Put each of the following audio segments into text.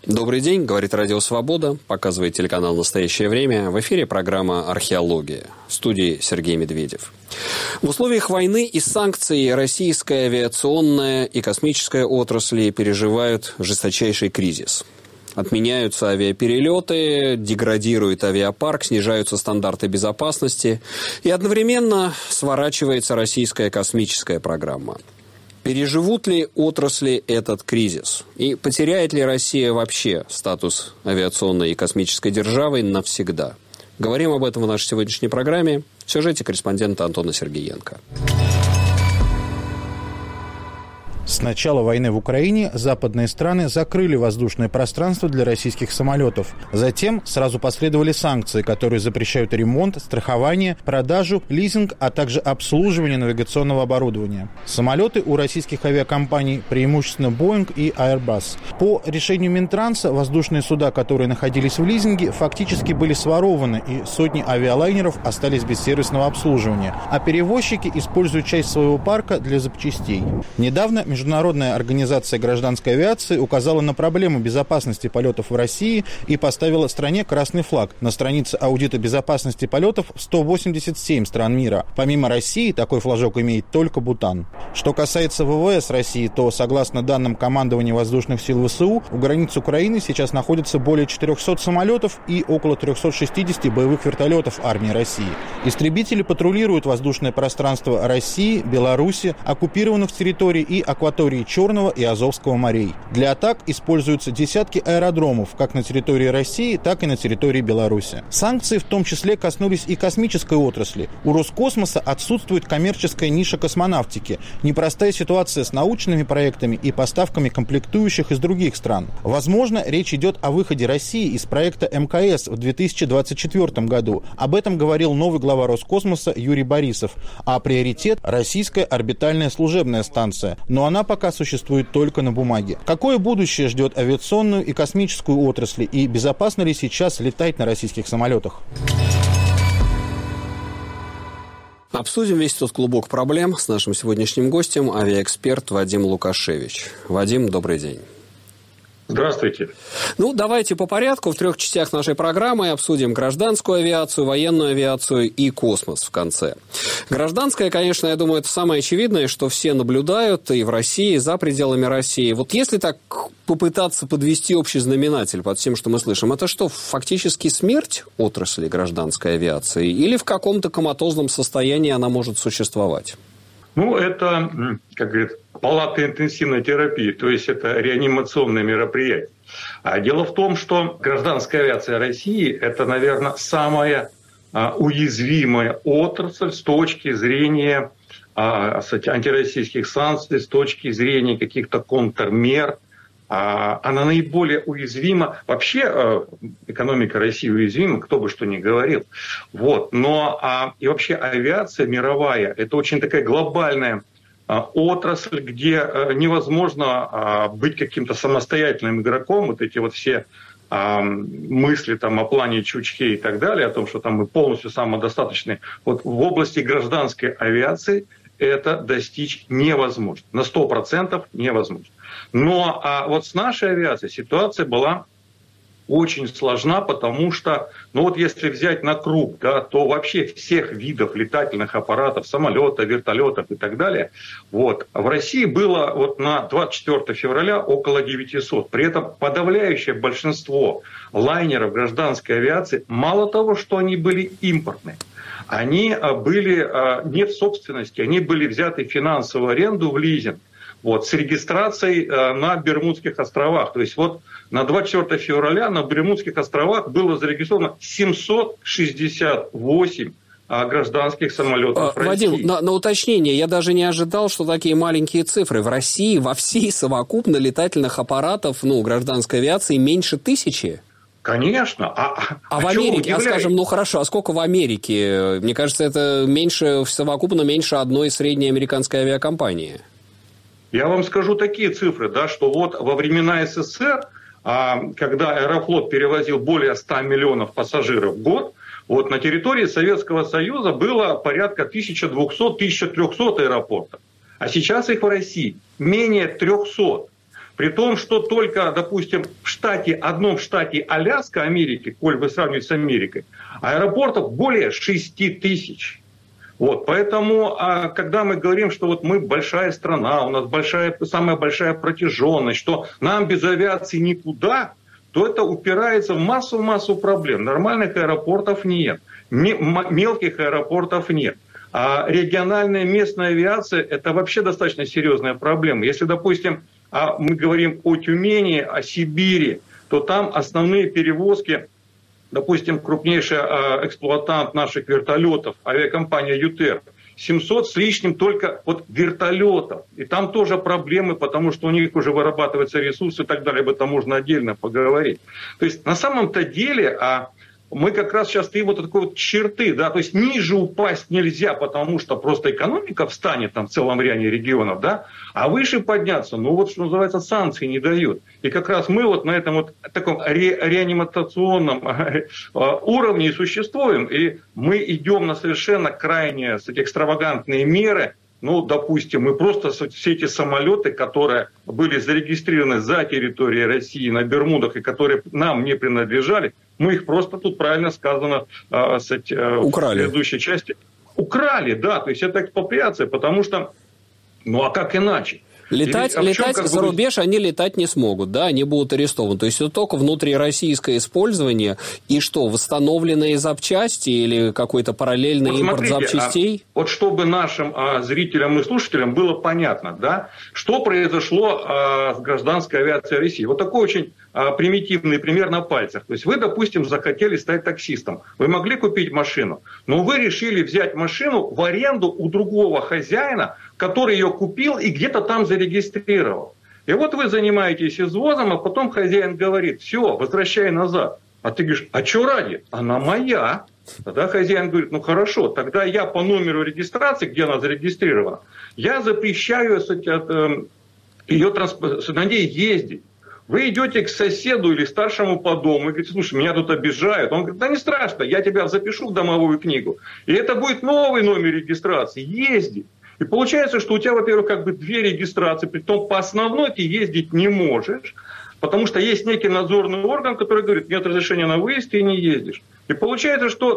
Добрый день, говорит Радио Свобода, показывает телеканал «Настоящее время». В эфире программа «Археология». В студии Сергей Медведев. В условиях войны и санкций российская авиационная и космическая отрасли переживают жесточайший кризис. Отменяются авиаперелеты, деградирует авиапарк, снижаются стандарты безопасности и одновременно сворачивается российская космическая программа. Переживут ли отрасли этот кризис? И потеряет ли Россия вообще статус авиационной и космической державы навсегда? Говорим об этом в нашей сегодняшней программе в сюжете корреспондента Антона Сергеенко. С начала войны в Украине западные страны закрыли воздушное пространство для российских самолетов. Затем сразу последовали санкции, которые запрещают ремонт, страхование, продажу, лизинг, а также обслуживание навигационного оборудования. Самолеты у российских авиакомпаний преимущественно Boeing и Airbus. По решению Минтранса воздушные суда, которые находились в лизинге, фактически были сворованы, и сотни авиалайнеров остались без сервисного обслуживания. А перевозчики используют часть своего парка для запчастей. Недавно Международная организация гражданской авиации указала на проблему безопасности полетов в России и поставила стране красный флаг. На странице аудита безопасности полетов 187 стран мира. Помимо России, такой флажок имеет только Бутан. Что касается ВВС России, то, согласно данным командования воздушных сил ВСУ, у границ Украины сейчас находится более 400 самолетов и около 360 боевых вертолетов армии России. Истребители патрулируют воздушное пространство России, Беларуси, оккупированных территорий и акваторий Черного и Азовского морей. Для атак используются десятки аэродромов как на территории России, так и на территории Беларуси. Санкции в том числе коснулись и космической отрасли. У Роскосмоса отсутствует коммерческая ниша космонавтики, непростая ситуация с научными проектами и поставками комплектующих из других стран. Возможно, речь идет о выходе России из проекта МКС в 2024 году. Об этом говорил новый глава Роскосмоса Юрий Борисов. А приоритет – российская орбитальная служебная станция. Но она пока существует только на бумаге. Какое будущее ждет авиационную и космическую отрасли, и безопасно ли сейчас летать на российских самолетах? Обсудим весь тот клубок проблем с нашим сегодняшним гостем, авиаэксперт Вадим Лукашевич. Вадим, добрый день. Здравствуйте. Давайте по порядку. В 3 частях нашей программы обсудим гражданскую авиацию, военную авиацию и космос в конце. Гражданская, конечно, я думаю, это самое очевидное, что все наблюдают и в России, и за пределами России. Вот если так попытаться подвести общий знаменатель под всем, что мы слышим, это что, фактически смерть отрасли гражданской авиации? Или в каком-то коматозном состоянии она может существовать? Это, как говорят, палата интенсивной терапии, то есть это реанимационное мероприятие. Дело в том, что гражданская авиация России – это, наверное, самая уязвимая отрасль с точки зрения антироссийских санкций, с точки зрения каких-то контрмер. Она наиболее уязвима. Вообще экономика России уязвима, кто бы что ни говорил. Но и вообще авиация мировая – это очень такая глобальная отрасль, где невозможно быть каким-то самостоятельным игроком. Вот эти вот все мысли о плане Чучхе и так далее, о том, что там мы полностью самодостаточны. Вот в области гражданской авиации это достичь невозможно. На 100% невозможно. Но вот с нашей авиацией ситуация была очень сложна, потому что, если взять на круг, то вообще всех видов летательных аппаратов, самолетов, вертолетов и так далее, в России было на 24 февраля около 900. При этом подавляющее большинство лайнеров гражданской авиации, мало того, что они были импортные, они были не в собственности, они были взяты в финансовую аренду, в лизинг. С регистрацией на Бермудских островах. То есть на 24 февраля на Бермудских островах было зарегистрировано 768 гражданских самолетов России. Вадим, на уточнение, я даже не ожидал, что такие маленькие цифры. В России во всей совокупно летательных аппаратов гражданской авиации меньше 1000? Конечно. В Америке, хорошо, а сколько в Америке? Мне кажется, это совокупно меньше одной средней американской авиакомпании. Я вам скажу такие цифры, что во времена СССР, когда Аэрофлот перевозил более 100 миллионов пассажиров в год, на территории Советского Союза было порядка 1200-1300 аэропортов. А сейчас их в России менее 300. При том, что только, допустим, одном штате Аляска, Америки, коль вы сравниваете с Америкой, аэропортов более 6 тысяч. Вот, поэтому, когда мы говорим, что вот мы большая страна, у нас самая большая протяженность, что нам без авиации никуда, то это упирается в массу проблем. Нормальных аэропортов нет, мелких аэропортов нет. А региональная местная авиация – это вообще достаточно серьезная проблема. Если, допустим, мы говорим о Тюмени, о Сибири, то там основные перевозки, допустим, крупнейший эксплуатант наших вертолетов, авиакомпания ЮТЕР, 700 с лишним только вот вертолетов. И там тоже проблемы, потому что у них уже вырабатываются ресурсы и так далее. Об этом можно отдельно поговорить. То есть на самом-то деле мы как раз сейчас стоим вот такой вот черты, да, то есть ниже упасть нельзя, потому что просто экономика встанет там в целом ряде регионов, да, а выше подняться, ну вот что называется, санкции не дают. И как раз мы вот на этом вот таком реанимационном уровне и существуем, и мы идем на совершенно крайне экстравагантные меры. Ну, допустим, мы просто все эти самолеты, которые были зарегистрированы за территорией России на Бермудах и которые нам не принадлежали, мы их просто, тут правильно сказано, украли. В предыдущей части. Украли, да, то есть это экспроприация, потому что, ну а как иначе? Летать за рубеж они летать не смогут, да, они будут арестованы. То есть это только внутрироссийское использование и что, восстановленные запчасти или какой-то параллельный импорт запчастей? Вот чтобы нашим зрителям и слушателям было понятно, да, что произошло с гражданской авиацией России. Вот такой очень примитивный пример на пальцах. То есть вы, допустим, захотели стать таксистом. Вы могли купить машину, но вы решили взять машину в аренду у другого хозяина, который ее купил и где-то там зарегистрировал. И вот вы занимаетесь извозом, а потом хозяин говорит: все, возвращай назад. А ты говоришь: а что ради? Она моя. Тогда хозяин говорит: ну хорошо, тогда я по номеру регистрации, где она зарегистрирована, я запрещаю на ней ездить. Вы идете к соседу или старшему по дому и говорите: слушай, меня тут обижают. Он говорит: да не страшно, я тебя запишу в домовую книгу. И это будет новый номер регистрации. Езди. И получается, что у тебя, во-первых, как бы две регистрации, притом по основной ты ездить не можешь, потому что есть некий надзорный орган, который говорит: нет разрешения на выезд, ты не ездишь. И получается, что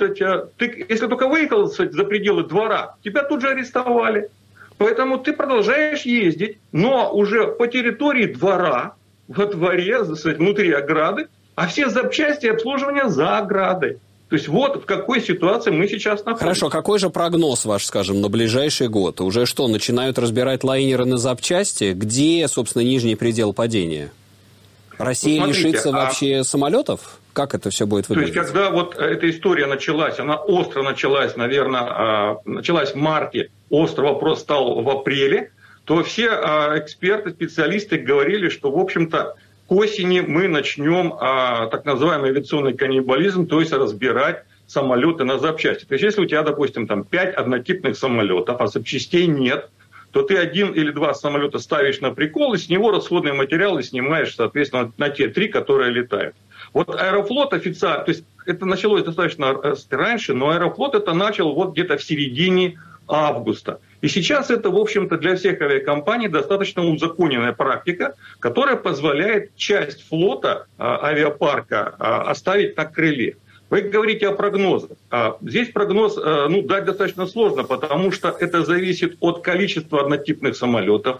ты, если только выехал за пределы двора, тебя тут же арестовали. Поэтому ты продолжаешь ездить, но уже по территории двора, во дворе, внутри ограды, а все запчасти и обслуживание за оградой. То есть вот в какой ситуации мы сейчас находимся. Хорошо, какой же прогноз ваш, скажем, на ближайший год? Уже что, начинают разбирать лайнеры на запчасти? Где, собственно, нижний предел падения? Россия лишится вообще самолетов? Как это все будет выглядеть? То есть, когда вот эта история началась, она остро началась, наверное, началась в марте, острый вопрос стал в апреле, то все эксперты, специалисты говорили, что, в общем-то, к осени мы начнем так называемый авиационный каннибализм, то есть разбирать самолеты на запчасти. То есть, если у тебя, допустим, там 5 однотипных самолетов, а запчастей нет, то ты 1 или 2 самолета ставишь на прикол, и с него расходные материалы снимаешь, соответственно, на те 3, которые летают. Вот Аэрофлот официально, то есть это началось достаточно раньше, но Аэрофлот это начал вот где-то в середине августа. И сейчас это, в общем-то, для всех авиакомпаний достаточно узаконенная практика, которая позволяет часть флота авиапарка оставить на крыле. Вы говорите о прогнозах. Здесь прогноз дать достаточно сложно, потому что это зависит от количества однотипных самолетов,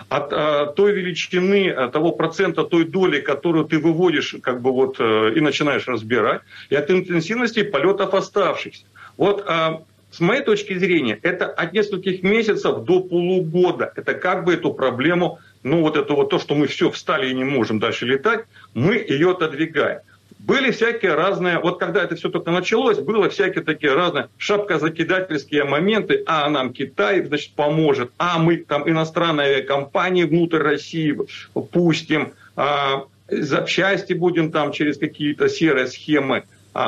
от той величины, того процента, той доли, которую ты выводишь как бы вот, и начинаешь разбирать, и от интенсивности полетов оставшихся. Вот с моей точки зрения, это от нескольких месяцев до полугода. Это как бы эту проблему, то, что мы все встали и не можем дальше летать, мы ее отодвигаем. Были всякие разные, вот когда это все только началось, было всякие такие разные шапкозакидательские моменты. А нам Китай, значит, поможет, а мы там иностранные авиакомпании внутрь России пустим, запчасти будем там через какие-то серые схемы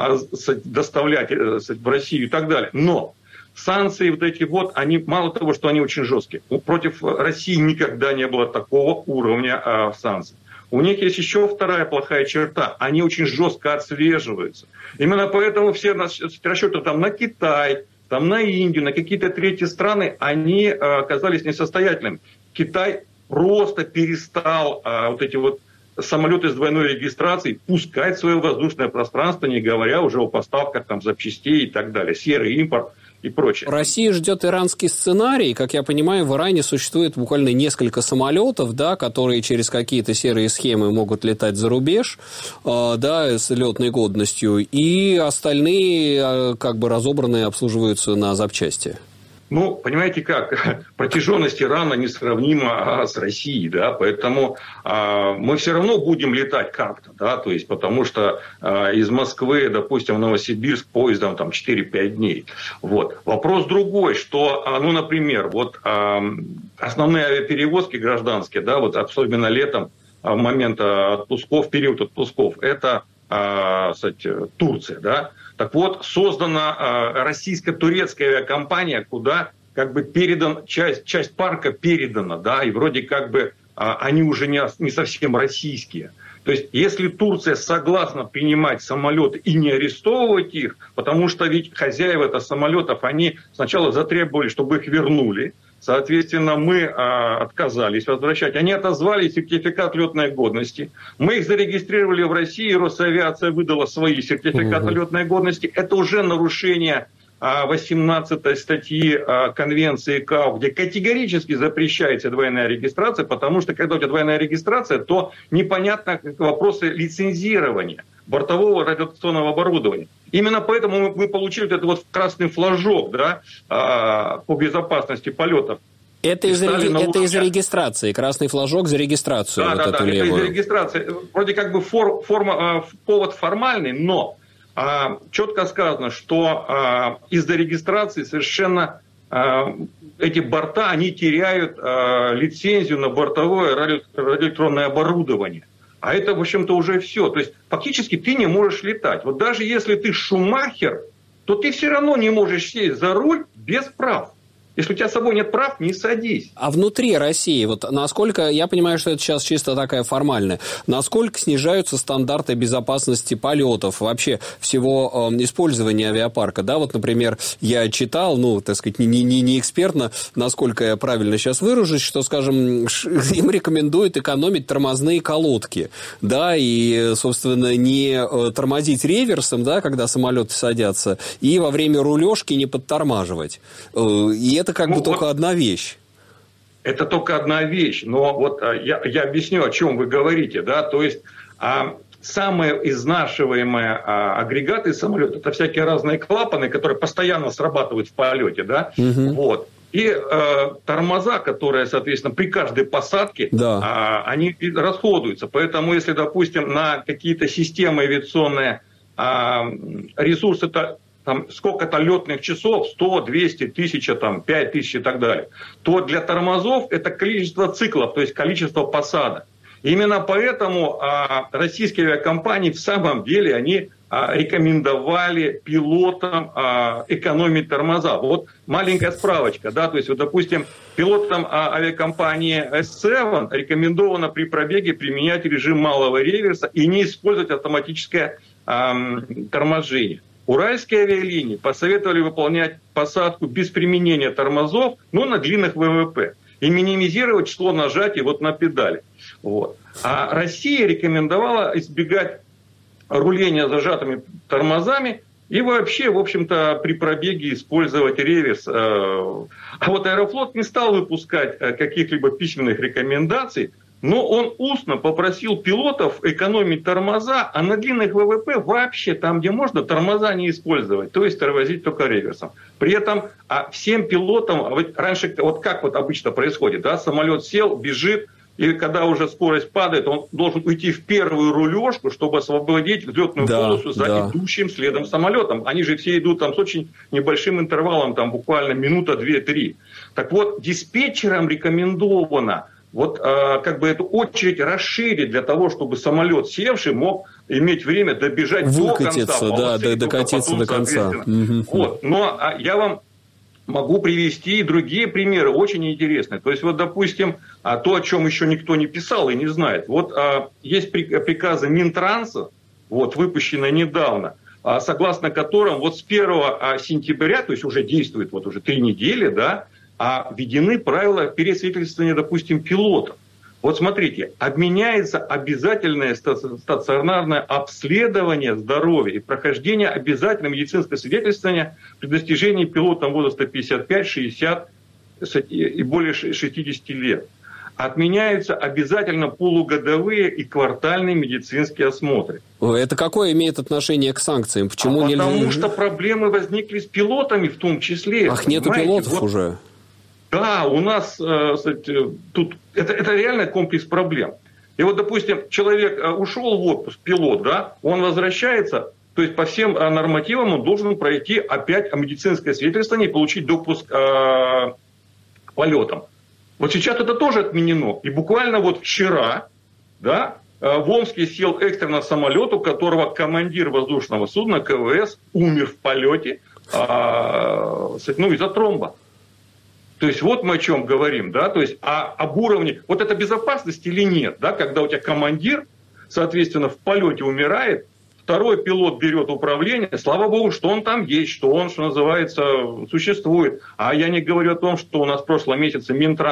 доставлять в Россию и так далее. Но санкции вот эти вот, они мало того, что они очень жесткие. Против России никогда не было такого уровня санкций. У них есть еще вторая плохая черта. Они очень жестко отслеживаются. Именно поэтому все расчеты там на Китай, там на Индию, на какие-то третьи страны, они оказались несостоятельными. Китай просто перестал вот эти вот самолеты с двойной регистрацией пускать в свое воздушное пространство, не говоря уже о поставках там запчастей и так далее, серый импорт и прочее. Россия ждет иранский сценарий. Как я понимаю, в Иране существует буквально несколько самолетов, да, которые через какие-то серые схемы могут летать за рубеж, да, с летной годностью, и остальные как бы разобранные обслуживаются на запчасти. Ну, понимаете как, протяженность Ирана несравнима с Россией, да, поэтому мы все равно будем летать как-то, да, то есть потому что из Москвы, допустим, в Новосибирск поездом там 4-5 дней. Вот. Вопрос другой, что, ну, например, вот основные авиаперевозки гражданские, да, вот особенно летом, в момент отпусков, период отпусков, это, кстати, Турция, да. Так вот, создана российско-турецкая авиакомпания, куда как бы часть парка передана, да, и вроде как бы они уже не совсем российские. То есть, если Турция согласна принимать самолеты и не арестовывать их, потому что ведь хозяева самолетов, они сначала затребовали, чтобы их вернули, соответственно, мы отказались возвращать. Они отозвали сертификат летной годности. Мы их зарегистрировали в России, Росавиация выдала свои сертификаты летной годности. Это уже нарушение 18 статьи Конвенции ИКАО, где категорически запрещается двойная регистрация, потому что когда у тебя двойная регистрация, то непонятно вопросы лицензирования бортового радиолокационного оборудования. Именно поэтому мы получили вот этот вот красный флажок, да, по безопасности полетов. Это из-за регистрации. Красный флажок за регистрацию. Да, вот да, эту это левую. из-за регистрации. Вроде как бы повод формальный, но четко сказано, что из-за регистрации совершенно эти борта, они теряют лицензию на бортовое радиоэлектронное оборудование. А это, в общем-то, уже все. То есть, фактически ты не можешь летать. Вот даже если ты Шумахер, то ты все равно не можешь сесть за руль без прав. Если у тебя с собой нет прав, не садись. А внутри России, вот насколько, я понимаю, что это сейчас чисто такая формальная, насколько снижаются стандарты безопасности полетов, вообще всего использования авиапарка, да, вот, например, я читал, ну, так сказать, не экспертно, насколько я правильно сейчас выражусь, что, скажем, им рекомендуют экономить тормозные колодки, да, и, собственно, не тормозить реверсом, да, когда самолеты садятся, и во время рулежки не подтормаживать. И это как бы только одна вещь. Это только одна вещь. Но вот я объясню, о чем вы говорите. Да? То есть самые изнашиваемые агрегаты самолета — это всякие разные клапаны, которые постоянно срабатывают в полете. Да? Вот. И тормоза, которые, соответственно, при каждой посадке, они расходуются. Поэтому, если, допустим, на какие-то системы авиационные ресурсы там сколько-то летных часов, 100, 200, 1000, там, 5000 и так далее, то для тормозов это количество циклов, то есть количество посадок. Именно поэтому российские авиакомпании в самом деле они рекомендовали пилотам экономить тормоза. Вот маленькая справочка, да, то есть, вот, допустим, пилотам авиакомпании S7 рекомендовано при пробеге применять режим малого реверса и не использовать автоматическое торможение. Уральские авиалинии посоветовали выполнять посадку без применения тормозов, но на длинных ВВП. И минимизировать число нажатий вот на педали. Вот. А Россия рекомендовала избегать руления зажатыми тормозами и вообще, в общем-то, при пробеге использовать реверс. А вот Аэрофлот не стал выпускать каких-либо письменных рекомендаций, но он устно попросил пилотов экономить тормоза, а на длинных ВВП вообще там, где можно, тормоза не использовать, то есть тормозить только реверсом. При этом всем пилотам, раньше вот как вот обычно происходит, да, самолет сел, бежит, и когда уже скорость падает, он должен уйти в первую рулежку, чтобы освободить взлетную полосу за идущим следом самолетом. Они же все идут там с очень небольшим интервалом, там буквально минута, 2-3. Так вот, диспетчерам рекомендовано вот как бы эту очередь расширить для того, чтобы самолет севший мог иметь время добежать до конца. Докатиться до конца. Вот. Но я вам могу привести и другие примеры, очень интересные. То есть, вот, допустим, то, о чем еще никто не писал и не знает. Вот есть приказы Минтранса, вот, выпущенные недавно, согласно которым вот с 1 сентября, то есть уже действует вот уже 3 недели, да, а введены правила пересвидетельствования, допустим, пилотов. Вот смотрите, отменяется обязательное стационарное обследование здоровья и прохождение обязательного медицинского свидетельствования при достижении пилотом возраста 55, 60 и более 60 лет. Отменяются обязательно полугодовые и квартальные медицинские осмотры. Это какое имеет отношение к санкциям? Почему потому что проблемы возникли с пилотами в том числе. Ах, нету пилотов уже? Да, у нас тут это реально комплекс проблем. И вот, допустим, человек ушел в отпуск, пилот, да, он возвращается, то есть по всем нормативам он должен пройти опять медицинское свидетельствование и получить допуск к полетам. Вот сейчас это тоже отменено. И буквально вот вчера, да, в Омске сел экстренно самолет, у которого командир воздушного судна КВС умер в полете из-за тромба. То есть вот мы о чем говорим, да, то есть об уровне, вот это безопасность или нет, да, когда у тебя командир, соответственно, в полете умирает, второй пилот берет управление, слава богу, что он там есть, что он, что называется, существует. А я не говорю о том, что у нас в прошлом месяце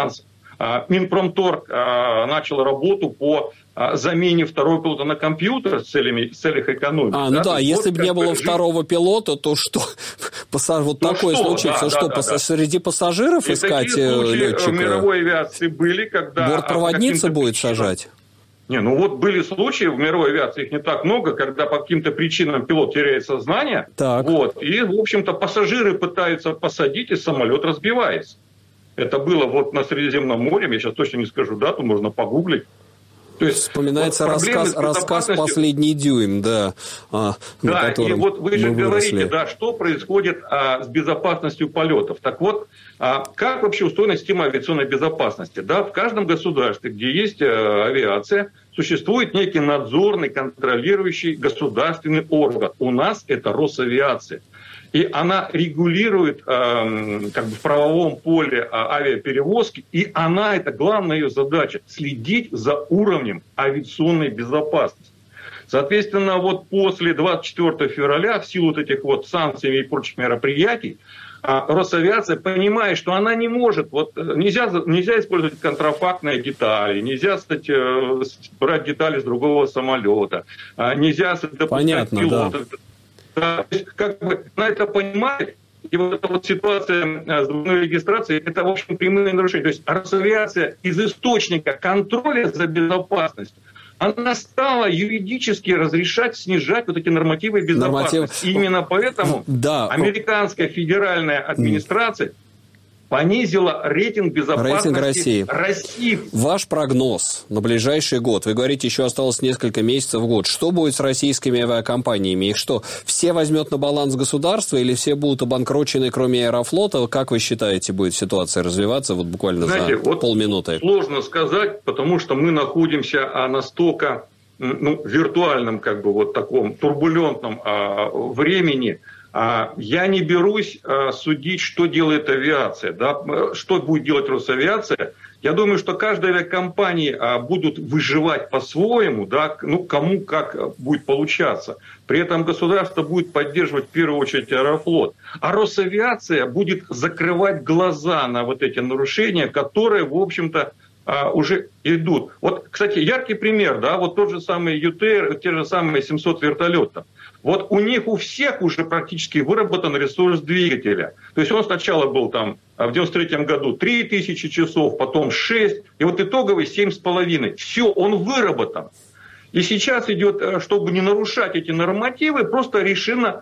Минпромторг начал работу по замене второго пилота на компьютер в целях экономии. Если бы не было второго пилота, то что? Вот такое случится, среди пассажиров искать летчика? В мировой авиации были, когда... Бортпроводница будет сажать? Были случаи в мировой авиации, их не так много, когда по каким-то причинам пилот теряет сознание, и, в общем-то, пассажиры пытаются посадить, и самолет разбивается. Это было вот на Средиземном море, я сейчас точно не скажу дату, можно погуглить. То есть вспоминается рассказ «Последний дюйм», да. Да, и вот вы же говорите, да, что происходит с безопасностью полетов. Так вот, как вообще устроена система авиационной безопасности? Да, в каждом государстве, где есть авиация, существует некий надзорный, контролирующий государственный орган. У нас это Росавиация. И она регулирует в правовом поле авиаперевозки, и это главная ее задача – следить за уровнем авиационной безопасности. Соответственно, вот после 24 февраля, в силу вот этих вот санкций и прочих мероприятий, Росавиация понимает, что она не может, нельзя использовать контрафактные детали, нельзя, брать детали с другого самолета, нельзя допускать пилотов. Да. Да, то есть, она это понимает, и вот эта вот ситуация с двойной регистрацией, это, в общем, прямые нарушения. То есть Росавиация из источника контроля за безопасностью, она стала юридически разрешать снижать вот эти нормативы безопасности. И именно поэтому американская федеральная администрация понизила рейтинг безопасности России. Ваш прогноз на ближайший год, вы говорите, еще осталось несколько месяцев в год. Что будет с российскими авиакомпаниями? Их что, все возьмет на баланс государства или все будут обанкрочены, кроме Аэрофлота? Как вы считаете, будет ситуация развиваться буквально за полминуты? Сложно сказать, потому что мы находимся настолько виртуальном, таком турбулентном времени. Я не берусь судить, что делает авиация, да, что будет делать Росавиация. Я думаю, что каждая авиакомпания будут выживать по-своему, да, кому как будет получаться. При этом государство будет поддерживать в первую очередь Аэрофлот. А Росавиация будет закрывать глаза на вот эти нарушения, которые, в общем-то, уже идут. Вот, кстати, яркий пример, да, вот тот же самый ЮТР, те же самые 700 вертолетов. Вот у них у всех уже практически выработан ресурс двигателя. То есть он сначала был там в 93 году 3000 часов, потом 6, и вот итоговый 7,5. Все, он выработан. И сейчас идет, чтобы не нарушать эти нормативы, просто решено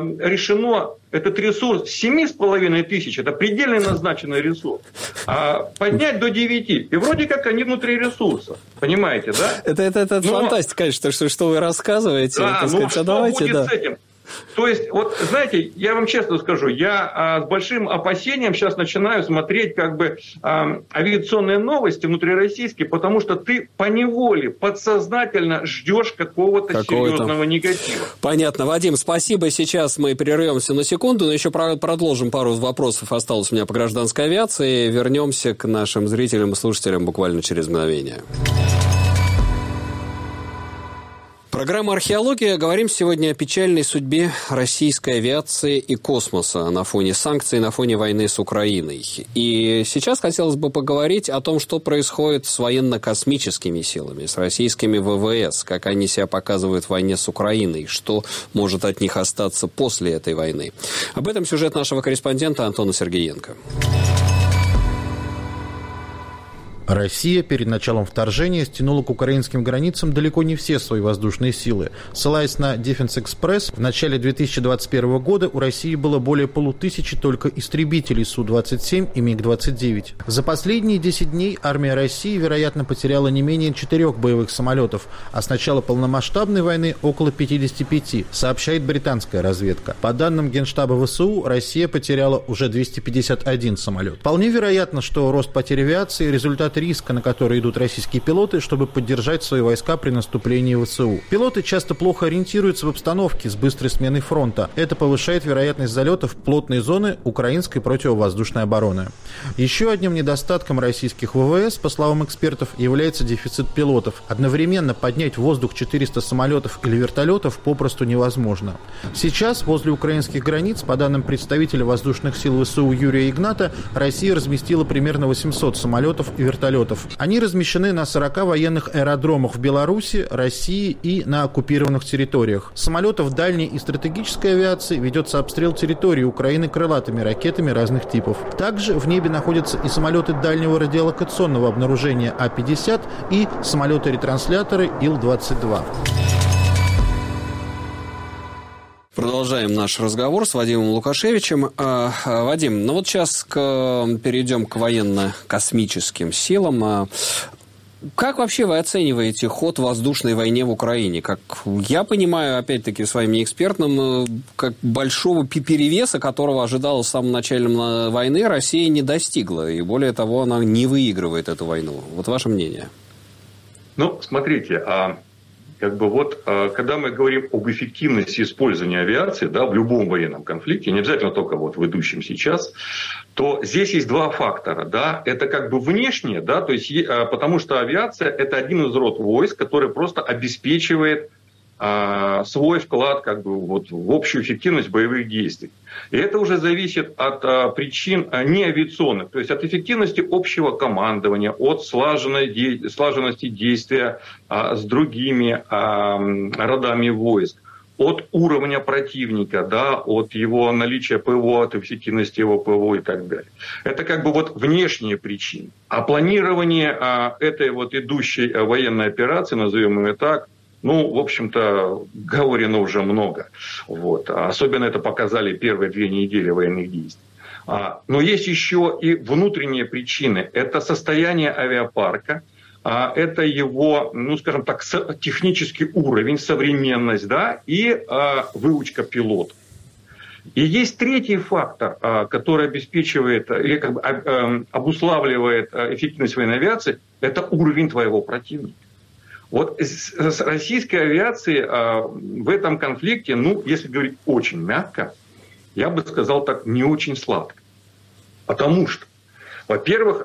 этот ресурс 7,5 тысяч, это предельно назначенный ресурс, поднять до 9. И вроде как они внутри ресурса. Понимаете, да? Это фантастика, конечно, что вы рассказываете. Да, что будет с этим? То есть, вот, знаете, я вам честно скажу, я с большим опасением сейчас начинаю смотреть авиационные новости внутрироссийские, потому что ты поневоле, подсознательно ждешь какого-то серьезного негатива. Понятно. Вадим, спасибо. Сейчас мы прервемся на секунду, но еще продолжим пару вопросов. Осталось у меня по гражданской авиации. Вернемся к нашим зрителям и слушателям буквально через мгновение. Программа «Археология». Говорим сегодня о печальной судьбе российской авиации и космоса на фоне санкций, на фоне войны с Украиной. И сейчас хотелось бы поговорить о том, что происходит с военно-космическими силами, с российскими ВВС, как они себя показывают в войне с Украиной, что может от них остаться после этой войны. Об этом сюжет нашего корреспондента Антона Сергеенко. Россия перед началом вторжения стянула к украинским границам далеко не все свои воздушные силы. Ссылаясь на Defense Express, в начале 2021 года у России было более 500 только истребителей Су-27 и МиГ-29. За последние 10 дней армия России, вероятно, потеряла не менее 4 боевых самолетов, а с начала полномасштабной войны около 55, сообщает британская разведка. По данным Генштаба ВСУ, Россия потеряла уже 251 самолет. Вполне вероятно, что рост потерь авиации – результат риска, на который идут российские пилоты, чтобы поддержать свои войска при наступлении ВСУ. Пилоты часто плохо ориентируются в обстановке с быстрой сменой фронта. Это повышает вероятность залетов в плотные зоны украинской противовоздушной обороны. Еще одним недостатком российских ВВС, по словам экспертов, является дефицит пилотов. Одновременно поднять в воздух 400 самолетов или вертолетов попросту невозможно. Сейчас возле украинских границ, по данным представителя воздушных сил ВСУ Юрия Игната, Россия разместила примерно 800 самолетов и вертолетов. Они размещены на 40 военных аэродромах в Беларуси, России и на оккупированных территориях. С самолетов дальней и стратегической авиации ведется обстрел территории Украины крылатыми ракетами разных типов. Также в небе находятся и самолеты дальнего радиолокационного обнаружения А-50 и самолеты-ретрансляторы Ил-22. Продолжаем наш разговор с Вадимом Лукашевичем. Вадим, ну вот сейчас перейдем к военно-космическим силам. Как вообще вы оцениваете ход воздушной войны в Украине? Как я понимаю, опять-таки, своим неэкспертным, как большого перевеса, которого ожидала с самого начала войны, Россия не достигла. И более того, она не выигрывает эту войну. Вот ваше мнение. Ну, смотрите, когда мы говорим об эффективности использования авиации, да, в любом военном конфликте, не обязательно только вот в идущем сейчас, то здесь есть два фактора. Да. Это как бы внешнее, да, то есть, потому что авиация – это один из род войск, который просто обеспечивает свой вклад как бы, вот, в общую эффективность боевых действий. И это уже зависит от причин не авиационных, то есть от эффективности общего командования, от слаженности действия с другими родами войск, от уровня противника, да, от его наличия ПВО, от эффективности его ПВО и так далее. Это как бы вот внешние причины. А планирование этой вот идущей военной операции, назовем ее так, ну, в общем-то, говорено уже много. Вот. Особенно это показали первые 2 недели военных действий. Но есть еще и внутренние причины. Это состояние авиапарка, это его, ну, скажем так, технический уровень, современность, да, и выучка пилотов. И есть третий фактор, который обеспечивает или как бы обуславливает эффективность военной авиации, это уровень твоего противника. Вот с российской авиацией в этом конфликте, ну, если говорить очень мягко, я бы сказал так, не очень сладко. Потому что, во-первых,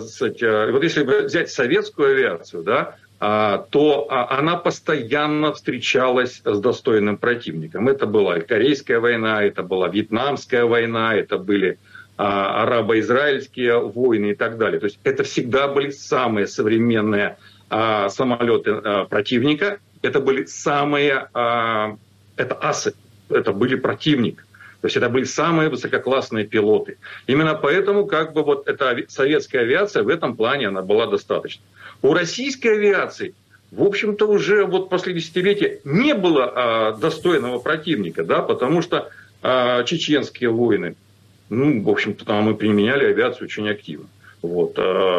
вот если взять советскую авиацию, да, то она постоянно встречалась с достойным противником. Это была и Корейская война, это была Вьетнамская война, это были арабо-израильские войны и так далее. То есть это всегда были самые современные самолеты противника, это были самые, это асы, это были противник. То есть это были самые высококлассные пилоты. Именно поэтому как бы вот эта советская авиация в этом плане она была достаточна. У российской авиации, в общем-то, уже вот после десятилетия не было достойного противника, да, потому что чеченские войны, ну, в общем-то, там мы применяли авиацию очень активно. Вот,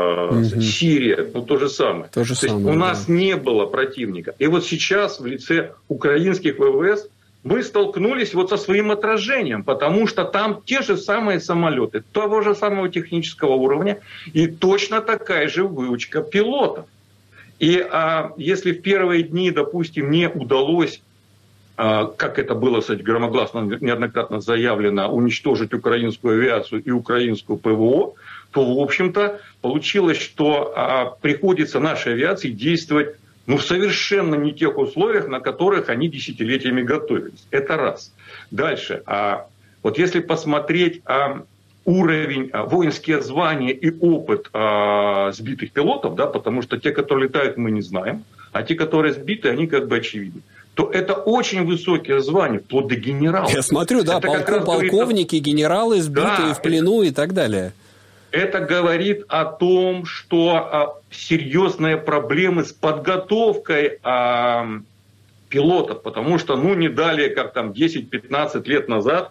Сирия, ну, то же самое. То есть у нас не было противника. И вот сейчас в лице украинских ВВС мы столкнулись вот со своим отражением, потому что там те же самые самолеты, того же самого технического уровня и точно такая же выучка пилотов. И если в первые дни, допустим, не удалось, как это было, кстати, громогласно неоднократно заявлено, уничтожить украинскую авиацию и украинскую ПВО, то, в общем-то, получилось, что приходится нашей авиации действовать в совершенно не тех условиях, на которых они десятилетиями готовились. Это раз. Дальше. Вот если посмотреть уровень, воинские звания и опыт сбитых пилотов, да, потому что те, которые летают, мы не знаем, а те, которые сбиты, они как бы очевидны, то это очень высокие звания, вплоть до генералов. Я смотрю, да, полковники, генералы, сбитые в плену и так далее. Это говорит о том, что серьезные проблемы с подготовкой пилотов, потому что, не далее, как там 10-15 лет назад,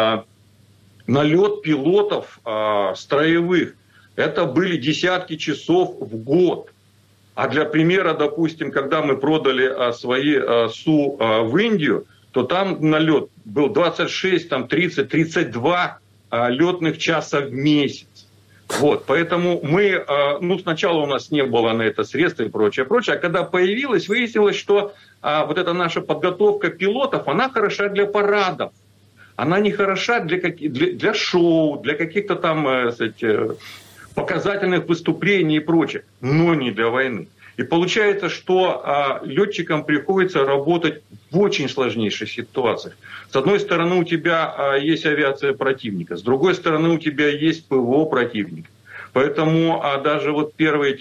налет пилотов строевых, это были десятки часов в год. А для примера, допустим, когда мы продали свои Су в Индию, то там налет был 26, 30, 32 летных часа в месяц. Вот, поэтому мы, сначала у нас не было на это средств и прочее, а когда появилось, выяснилось, что вот эта наша подготовка пилотов, она хороша для парадов, она не хороша для шоу, для каких-то там, показательных выступлений и прочее, но не для войны. И получается, что летчикам приходится работать в очень сложнейших ситуациях. С одной стороны, у тебя есть авиация противника, с другой стороны, у тебя есть ПВО противника. Поэтому даже вот первые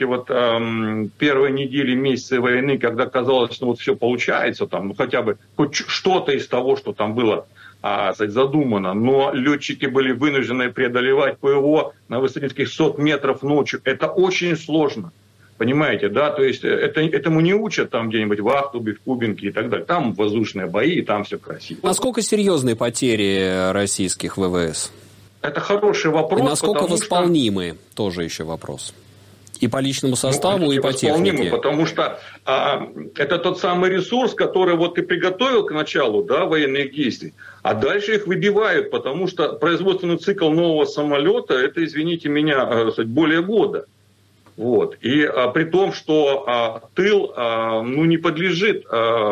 недели, месяцы войны, когда казалось, что вот все получается, там, хотя бы хоть что-то из того, что там было задумано, но летчики были вынуждены преодолевать ПВО на высоте нескольких сот метров ночью. Это очень сложно. Понимаете, да? То есть этому не учат там где-нибудь в Ахтубе, в Кубинке и так далее. Там воздушные бои, и там все красиво. Насколько серьезные потери российских ВВС? Это хороший вопрос. И насколько восполнимы, тоже еще вопрос. И по личному составу, и по технике. Потому что это тот самый ресурс, который вот ты приготовил к началу, да, военных действий, а дальше их выбивают, потому что производственный цикл нового самолета, это, извините меня, более года. Вот. И при том, что тыл не подлежит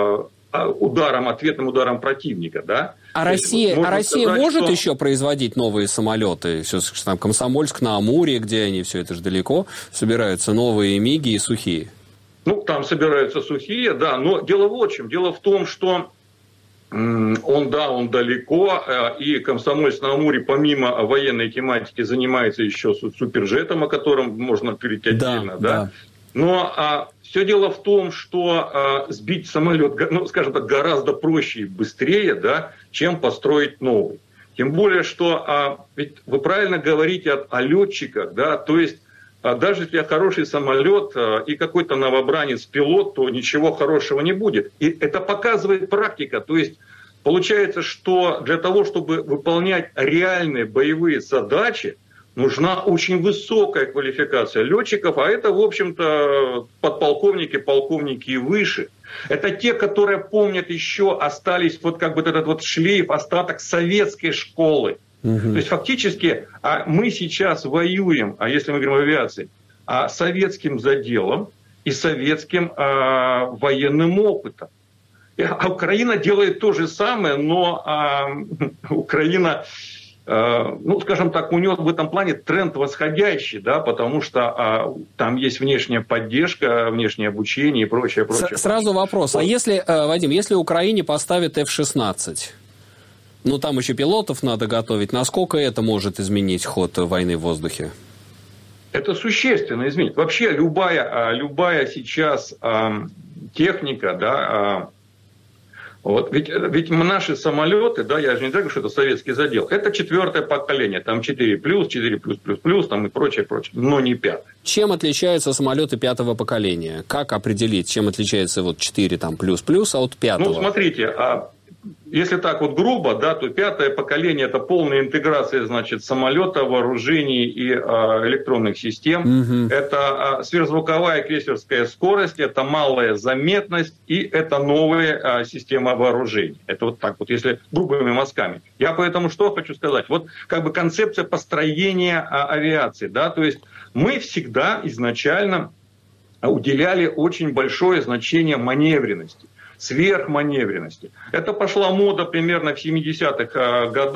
ответным ударам противника, да? А Россия может еще производить новые самолеты? Там Комсомольск на Амуре, где они, все это же далеко, собираются новые МиГи и Сухие. Там собираются Сухие, да, но дело вот в чем. Дело в том, что он далеко, и Комсомольск на Амуре помимо военной тематики занимается еще суперджетом, о котором можно говорить отдельно, да. Но все дело в том, что сбить самолет, скажем так, гораздо проще и быстрее, да, чем построить новый. Тем более, что ведь вы правильно говорите о летчиках, да, то есть даже если хороший самолет и какой-то новобранец-пилот, то ничего хорошего не будет. И это показывает практика. То есть получается, что для того, чтобы выполнять реальные боевые задачи, нужна очень высокая квалификация летчиков, а это, в общем-то, подполковники, полковники и выше. Это те, которые помнят еще, остались вот как бы этот шлейф, остаток советской школы. То есть фактически мы сейчас воюем, если мы говорим о авиации, советским заделом и советским военным опытом. А Украина делает то же самое, но Украина, скажем так, у нее в этом плане тренд восходящий, да, потому что там есть внешняя поддержка, внешнее обучение и прочее. Сразу вопрос. А если, Вадим, если Украине поставят F-16, там еще пилотов надо готовить, насколько это может изменить ход войны в воздухе? Это существенно изменит. Вообще любая сейчас техника, да, ведь наши самолеты, да, я же не говорю, что это советский задел, это 4-е поколение, там 4+, 4+++, там и прочее, но не 5. Чем отличаются самолеты 5-го поколения? Как определить, чем отличается 4 там, плюс, а от 5-го? Смотрите, если так грубо, да, то 5-е поколение – это полная интеграция, значит, самолета, вооружений и электронных систем. Это сверхзвуковая крейсерская скорость, это малая заметность и это новая система вооружений. Это вот так вот, если грубыми мазками. Я поэтому что хочу сказать? Вот как бы концепция построения авиации, да, то есть мы всегда изначально уделяли очень большое значение маневренности. Сверхманевренности. Это пошла мода примерно в 70-х годах,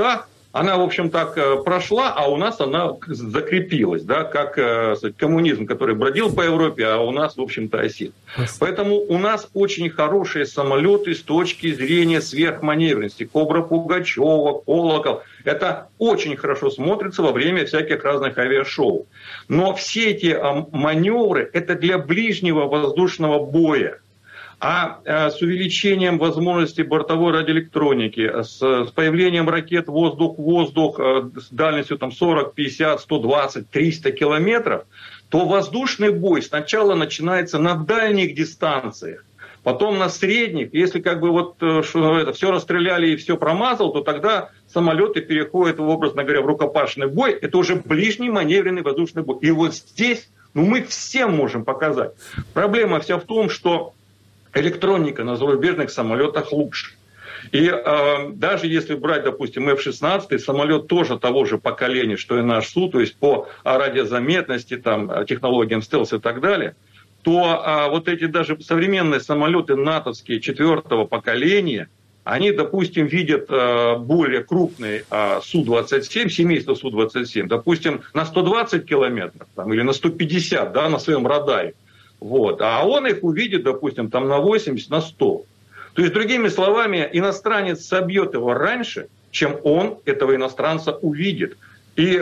она, в общем, так прошла, а у нас она закрепилась, да, как коммунизм, который бродил по Европе, а у нас, в общем-то, осел. Поэтому у нас очень хорошие самолеты с точки зрения сверхманевренности. Кобра Пугачева, Колокол. Это очень хорошо смотрится во время всяких разных авиашоу. Но все эти маневры – это для ближнего воздушного боя. А с увеличением возможностей бортовой радиоэлектроники, с появлением ракет воздух-воздух с дальностью там, 40, 50, 120, 300 километров, то воздушный бой сначала начинается на дальних дистанциях, потом на средних. Если как бы вот все расстреляли и все промазал, то тогда самолеты переходят, образно говоря, в рукопашный бой. Это уже ближний маневренный воздушный бой. И вот здесь мы всем можем показать. Проблема вся в том, что электроника на зарубежных самолетах лучше. И даже если брать, допустим, F-16, самолет тоже того же поколения, что и наш Су, то есть по радиозаметности, там, технологиям стелс и так далее, то вот эти даже современные самолеты натовские 4-го поколения, они, допустим, видят более крупный Су-27, семейство Су-27, допустим, на 120 километров там, или на 150, да, на своем радаре. Вот. А он их увидит, допустим, там на 80, на 100. То есть, другими словами, иностранец собьет его раньше, чем он этого иностранца увидит. И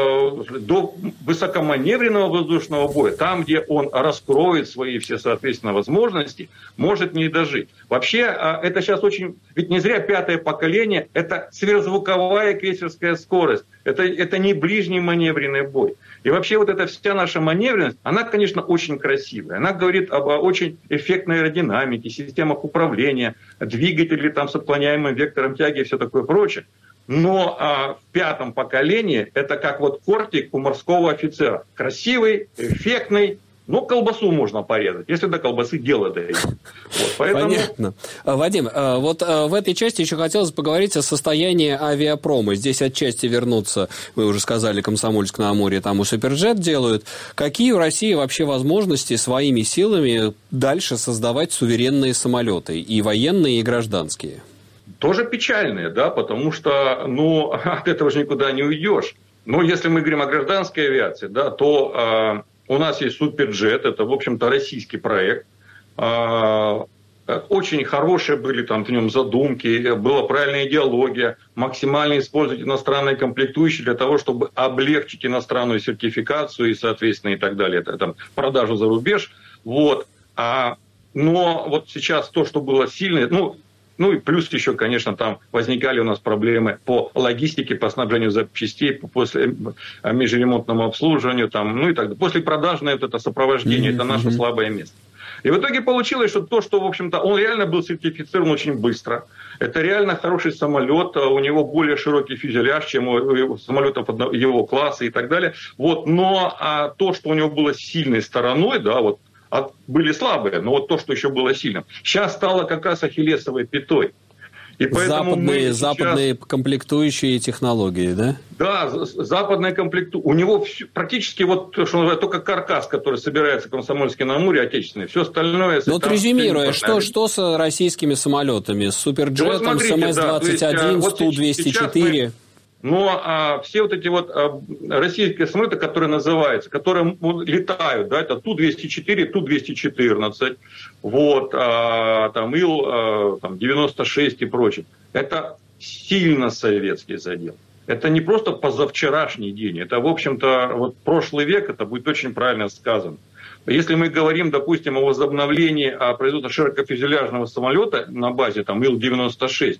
до высокоманевренного воздушного боя, там, где он раскроет свои все, соответственно, возможности, может не дожить. Вообще, это сейчас очень... Ведь не зря 5-е поколение – это сверхзвуковая крейсерская скорость. Это не ближний маневренный бой. И вообще вот эта вся наша маневренность, она, конечно, очень красивая. Она говорит об очень эффектной аэродинамике, системах управления, двигателей там, с отклоняемым вектором тяги и все такое прочее. Но в 5-м поколении это как вот кортик у морского офицера. Красивый, эффектный. Ну, колбасу можно порезать, если до колбасы дело дойдет. Вот, поэтому... Понятно. Вадим, вот в этой части еще хотелось поговорить о состоянии авиапрома. Здесь отчасти вернуться, вы уже сказали, Комсомольск-на-Амуре, там и Суперджет делают. Какие у России вообще возможности своими силами дальше создавать суверенные самолеты, и военные, и гражданские? Тоже печальные, да, потому что, от этого же никуда не уйдешь. Но если мы говорим о гражданской авиации, да, то у нас есть Суперджет, это, в общем-то, российский проект. Очень хорошие были там в нем задумки, была правильная идеология, максимально использовать иностранные комплектующие для того, чтобы облегчить иностранную сертификацию и, соответственно, и так далее, это, там, продажу за рубеж. Вот. Но вот сейчас то, что было сильное, и плюс еще, конечно, там возникали у нас проблемы по логистике, по снабжению запчастей, после межремонтному обслуживанию, там, и так далее. После продажное вот это сопровождение, это наше слабое место. И в итоге получилось, что то, что, в общем-то, он реально был сертифицирован очень быстро. Это реально хороший самолет, у него более широкий фюзеляж, чем у самолетов его класса и так далее. Вот. Но то, что у него было сильной стороной, да, вот, были слабые, но вот то, что еще было сильным, сейчас стало как раз ахиллесовой пятой. И поэтому западные комплектующие технологии, да? Да, западные комплектующие. У него практически вот, что называется, только каркас, который собирается Комсомольске-на-Амуре, отечественный. Все остальное... Вот резюмируя, что с российскими самолетами? С Суперджетом, с МС-21, с Ту-204... Но все вот эти вот российские самолеты, которые называются, которые летают, да, это Ту-204, Ту-214, вот, там Ил-96 и прочее, это сильно советский задел. Это не просто позавчерашний день, это, в общем-то, вот прошлый век, это будет очень правильно сказано. Если мы говорим, допустим, о возобновлении производства широкофюзеляжного самолета на базе там Ил-96,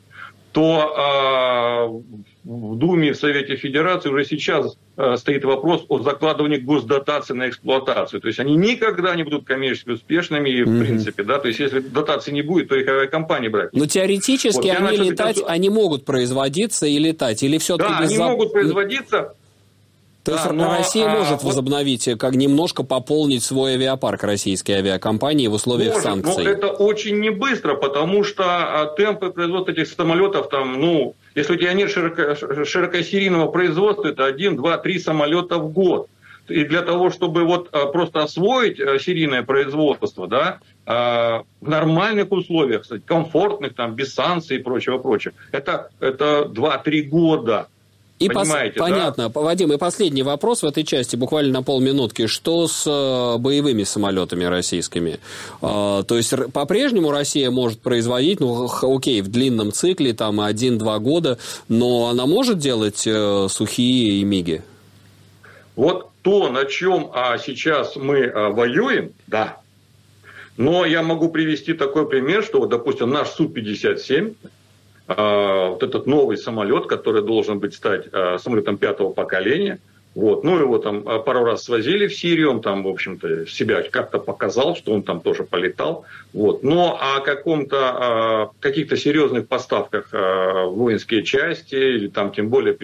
то в Думе, в Совете Федерации уже сейчас стоит вопрос о закладывании госдотаций на эксплуатацию. То есть они никогда не будут коммерчески успешными, и, в принципе, да, то есть если дотации не будет, то их авиакомпании брать. Но теоретически они могут производиться и летать, или все-таки... Да, они могут производиться... То есть Россия может возобновить, как немножко пополнить свой авиапарк российской авиакомпании в условиях санкций. Но это очень не быстро, потому что темпы производства этих самолетов, там, если у тебя нет широкосерийного производства, это 1, 2, 3 самолета в год. И для того, чтобы вот просто освоить серийное производство, да, в нормальных условиях, кстати, комфортных, там, без санкций и прочего, это 2-3 года. И Понимаете, понятно. да? Вадим, и последний вопрос в этой части, буквально на полминутки. Что с боевыми самолетами российскими? То есть по-прежнему Россия может производить, окей, в длинном цикле, там 1-2 года, но она может делать Сухие и МиГи? Вот то, на чем сейчас мы воюем, да. Но я могу привести такой пример, что, вот, допустим, наш Су-57, вот этот новый самолет, который должен быть стать самолетом 5-го поколения, вот, ну, его там пару раз свозили в Сирию, он там, в общем-то, себя как-то показал, что он там тоже полетал, вот. Но о каких-то серьезных поставках в воинские части, или там, тем более,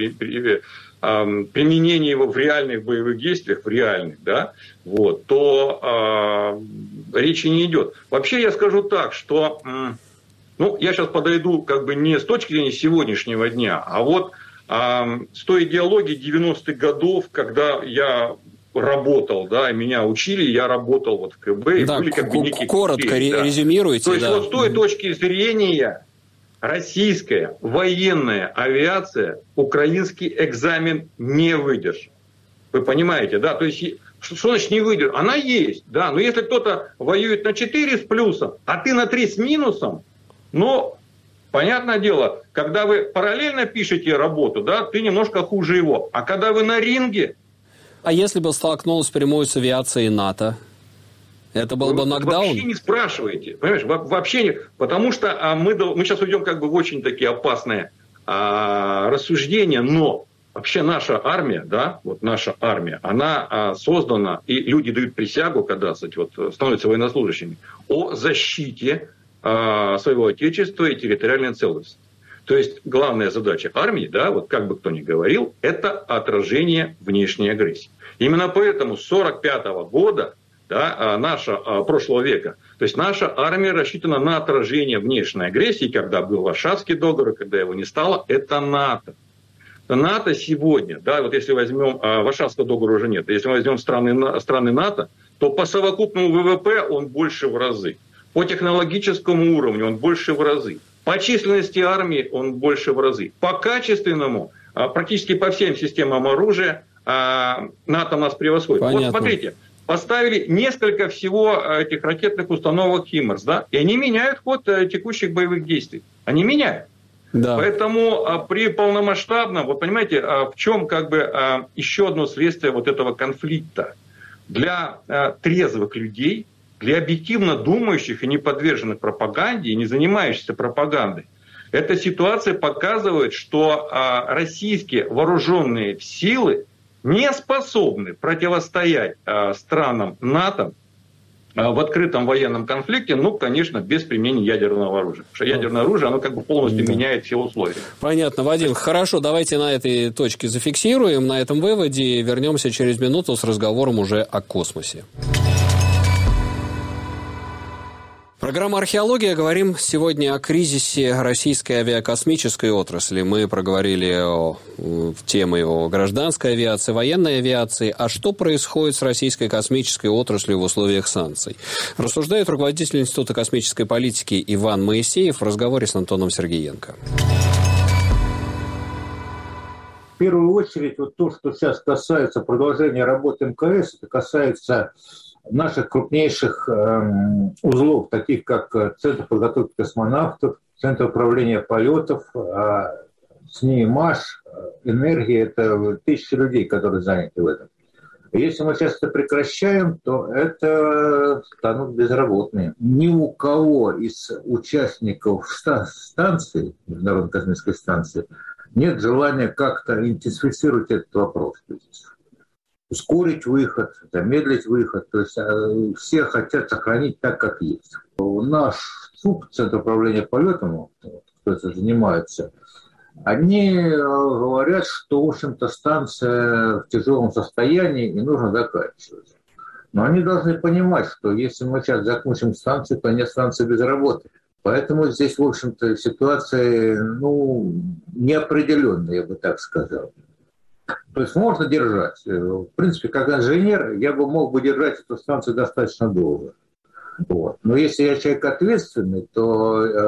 применение его в реальных боевых действиях, да, вот, то речи не идет. Вообще я скажу так, что, я сейчас подойду как бы не с точки зрения сегодняшнего дня, а вот с той идеологии 90-х годов, когда я работал, да, меня учили, я работал вот в КБ, и да, были как бы некие коротко критерии, да. резюмируйте. То есть да. вот с той точки зрения российская военная авиация украинский экзамен не выдержит. Вы понимаете, да? То есть, что значит не выдержит? Она есть, да. Но если кто-то воюет на 4 с плюсом, а ты на 3 с минусом, понятное дело, когда вы параллельно пишете работу, да, ты немножко хуже его. А когда вы на ринге... А если бы столкнулась прямую с авиацией НАТО? Это был бы нокдаун? Вообще не спрашивайте. Понимаешь, вообще не. Потому что мы сейчас уйдем как бы в очень такие опасные рассуждения, но вообще наша армия, да, вот наша армия, она создана, и люди дают присягу, когда, кстати, вот, становятся военнослужащими, о защите своего отечества и территориальной целостности. То есть главная задача армии, да, вот как бы кто ни говорил, это отражение внешней агрессии. Именно поэтому с 1945 года, да, прошлого века, то есть наша армия рассчитана на отражение внешней агрессии, когда был Варшавский договор, когда его не стало, это НАТО. НАТО сегодня, да, вот если возьмем, Варшавского договора уже нет, если мы возьмем страны НАТО, то по совокупному ВВП он больше в разы. По технологическому уровню он больше в разы. По численности армии он больше в разы. По качественному, практически по всем системам оружия, НАТО нас превосходит. Понятно. Вот смотрите, поставили несколько всего этих ракетных установок «Химарс», да, и они меняют ход текущих боевых действий. Они меняют. Да. Поэтому при полномасштабном, вот понимаете, в чем как бы еще одно следствие вот этого конфликта? Для трезвых людей, для объективно думающих и не подверженных пропаганде, и не занимающихся пропагандой, эта ситуация показывает, что российские вооруженные силы не способны противостоять странам НАТО в открытом военном конфликте, конечно, без применения ядерного оружия. Потому что ядерное оружие, оно как бы полностью меняет все условия. Понятно, Вадим. Хорошо, давайте на этой точке зафиксируем, на этом выводе вернемся через минуту с разговором уже о космосе. Программа «Археология». Говорим сегодня о кризисе российской авиакосмической отрасли. Мы проговорили темы о гражданской авиации, военной авиации. А что происходит с российской космической отраслью в условиях санкций? Рассуждает руководитель Института космической политики Иван Моисеев в разговоре с Антоном Сергеенко. В первую очередь, вот то, что сейчас касается продолжения работы МКС, это касается наших крупнейших узлов, таких как Центр подготовки космонавтов, Центр управления полетов, СНИ, МАШ, Энергия, это 1000 людей, которые заняты в этом. И если мы сейчас это прекращаем, то это станут безработными. Ни у кого из участников станции, Международной космической станции, нет желания как-то интенсифицировать этот вопрос. То есть ускорить выход, замедлить выход. То есть все хотят сохранить так, как есть. Наш ЦУП, Центр управления полетом, кто это занимается, они говорят, что, в общем-то, станция в тяжелом состоянии и нужно заканчивать. Но они должны понимать, что если мы сейчас закончим станцию, то нет станции без работы. Поэтому здесь, в общем-то, ситуация, неопределенная, я бы так сказал. То есть можно держать. В принципе, как инженер, я мог бы держать эту станцию достаточно долго. Вот. Но если я человек ответственный, то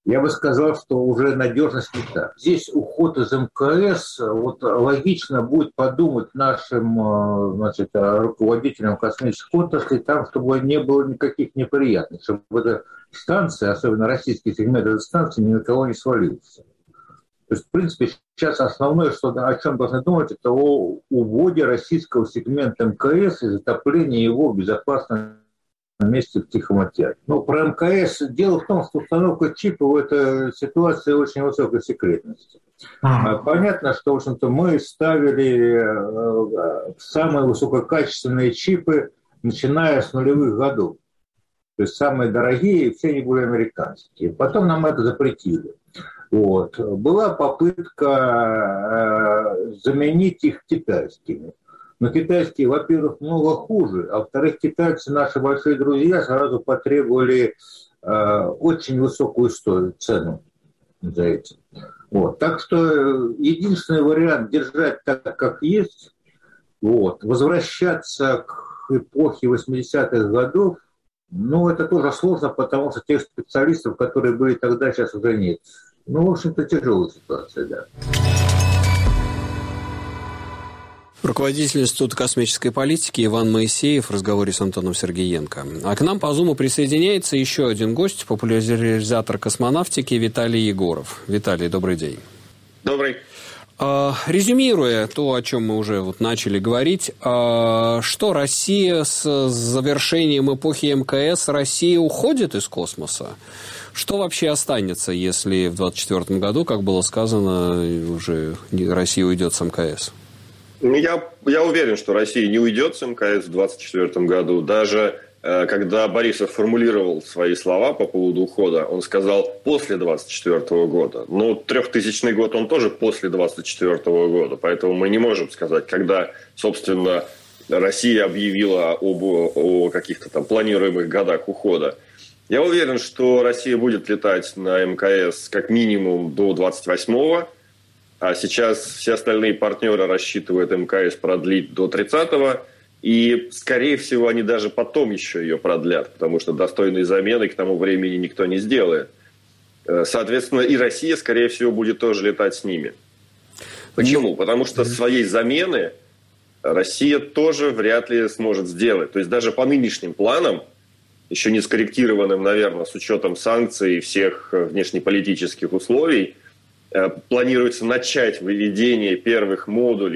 Я бы сказал, что уже надежность не так. Здесь уход из МКС, вот логично будет подумать нашим руководителям космических отраслей, там, чтобы не было никаких неприятностей, чтобы эта станция, особенно российский сегмент этой станции, ни на кого не свалился. То есть, в принципе, сейчас основное, о чем должны думать, это о уводе российского сегмента МКС и затоплении его в безопасном месте в Тихом океане. Про МКС. Дело в том, что установка чипа в этой ситуации очень высокой секретности. Понятно, что, в общем-то, мы ставили самые высококачественные чипы, начиная с нулевых годов. То есть самые дорогие, все они были американские. Потом нам это запретили. Была попытка заменить их китайскими. Но китайские, во-первых, много хуже, а во-вторых, китайцы, наши большие друзья, сразу потребовали очень высокую цену за этим. Так что единственный вариант держать так, как есть, возвращаться к эпохе 80-х годов, это тоже сложно, потому что тех специалистов, которые были тогда, сейчас уже нет. В общем-то, тяжелая ситуация, да. Руководитель Института космической политики Иван Моисеев в разговоре с Антоном Сергеенко. А к нам по Зуму присоединяется еще один гость, популяризатор космонавтики Виталий Егоров. Виталий, добрый день. Добрый. Резюмируя то, о чем мы уже начали говорить, что Россия с завершением эпохи МКС, Россия уходит из космоса? Что вообще останется, если в 2024 году, как было сказано, уже Россия уйдет с МКС? Я уверен, что Россия не уйдет с МКС в 2024 году. Даже когда Борисов формулировал свои слова по поводу ухода, он сказал после 2024 года. Но 3000 год он тоже после 2024 года. Поэтому мы не можем сказать, когда, собственно, Россия объявила о каких-то там планируемых годах ухода. Я уверен, что Россия будет летать на МКС как минимум до 28-го. А сейчас все остальные партнеры рассчитывают МКС продлить до 30-го. И, скорее всего, они даже потом еще ее продлят, потому что достойной замены к тому времени никто не сделает. Соответственно, и Россия, скорее всего, будет тоже летать с ними. Почему? Потому что своей замены Россия тоже вряд ли сможет сделать. То есть даже по нынешним планам, еще не скорректированным, наверное, с учетом санкций и всех внешнеполитических условий, планируется начать выведение первого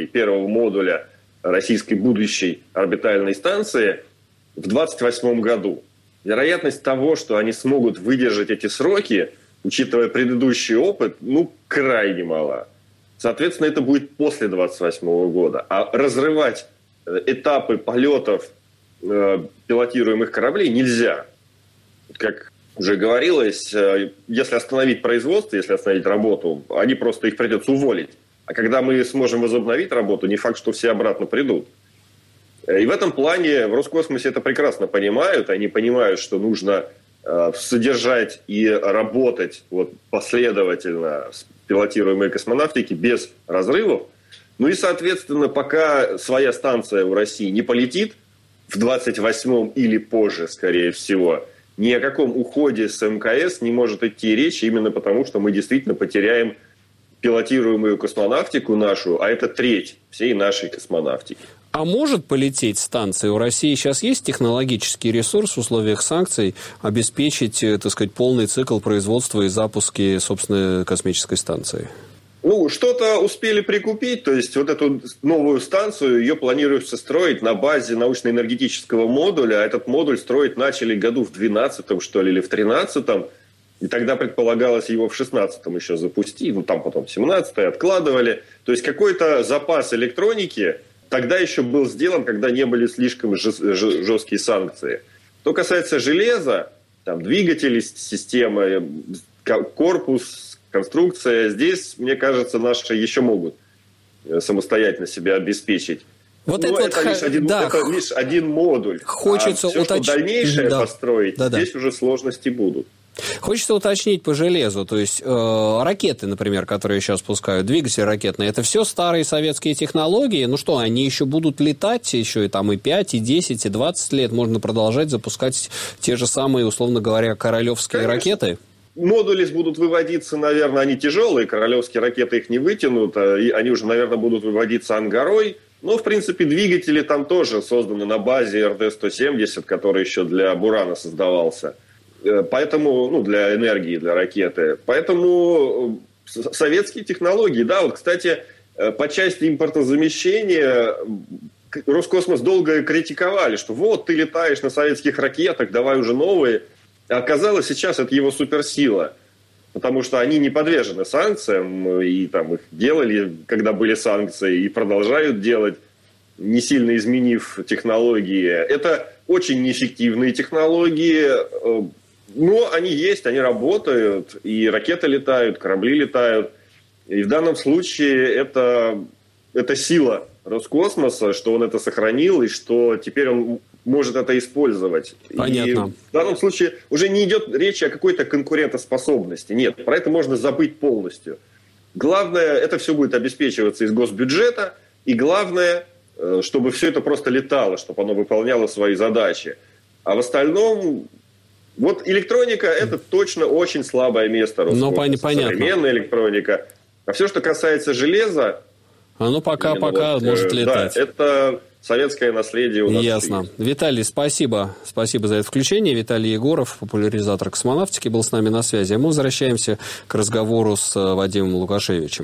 модуля российской будущей орбитальной станции в 2028 году. Вероятность того, что они смогут выдержать эти сроки, учитывая предыдущий опыт, крайне мала. Соответственно, это будет после 2028 года. А разрывать этапы полетов пилотируемых кораблей нельзя. Как уже говорилось, если остановить производство, если остановить работу, их придется уволить. А когда мы сможем возобновить работу, не факт, что все обратно придут. И в этом плане в Роскосмосе это прекрасно понимают. Они понимают, что нужно содержать и работать последовательно с пилотируемой космонавтики без разрывов. И, соответственно, пока своя станция у России не полетит, в 28-м или позже, скорее всего, ни о каком уходе с МКС не может идти речь, именно потому, что мы действительно потеряем пилотируемую космонавтику нашу, а это треть всей нашей космонавтики. А может полететь станция? У России сейчас есть технологический ресурс в условиях санкций обеспечить, полный цикл производства и запуска собственной космической станции? Что-то успели прикупить, то есть эту новую станцию, ее планируется строить на базе научно-энергетического модуля, а этот модуль строить начали году в 12-м, что ли, или в 13-м, и тогда предполагалось его в 16-м еще запустить, там потом 17-й откладывали, то есть какой-то запас электроники тогда еще был сделан, когда не были слишком жесткие санкции. Что касается железа, двигатели, системы, корпус, конструкция, здесь, мне кажется, наши еще могут самостоятельно себя обеспечить. Это лишь один модуль. Хочется что дальнейшее построить, здесь уже сложности будут. Хочется уточнить по железу, то есть ракеты, например, которые сейчас пускают, двигатели ракетные, это все старые советские технологии, они еще будут летать, еще и 5, и 10, и 20 лет, можно продолжать запускать те же самые, условно говоря, королевские ракеты? модули будут выводиться, наверное, они тяжелые, королевские ракеты их не вытянут, и они уже, наверное, будут выводиться Ангарой. Но, в принципе, двигатели там тоже созданы на базе РД-170, который еще для Бурана создавался. Поэтому, для энергии, для ракеты. Поэтому советские технологии, да, вот, кстати, по части импортозамещения Роскосмос долго критиковали, что вот ты летаешь на советских ракетах, давай уже новые. А оказалось, сейчас это его суперсила, потому что они не подвержены санкциям, и там их делали, когда были санкции, и продолжают делать, не сильно изменив технологии. Это очень неэффективные технологии, но они есть, они работают, и ракеты летают, корабли летают. И в данном случае это сила Роскосмоса, что он это сохранил, и что теперь он может это использовать. Понятно. И в данном случае уже не идет речи о какой-то конкурентоспособности. Нет, про это можно забыть полностью. Главное, это все будет обеспечиваться из госбюджета, и главное, чтобы все это просто летало, чтобы оно выполняло свои задачи. А в остальном, вот электроника – это точно очень слабое место Роскосмоса. Понятно. Современная электроника. А все, что касается железа, оно пока может летать. Да, это советское наследие у нас. Ясно. Виталий, спасибо. Спасибо за это включение. Виталий Егоров, популяризатор космонавтики, был с нами на связи. Мы возвращаемся к разговору с Вадимом Лукашевичем.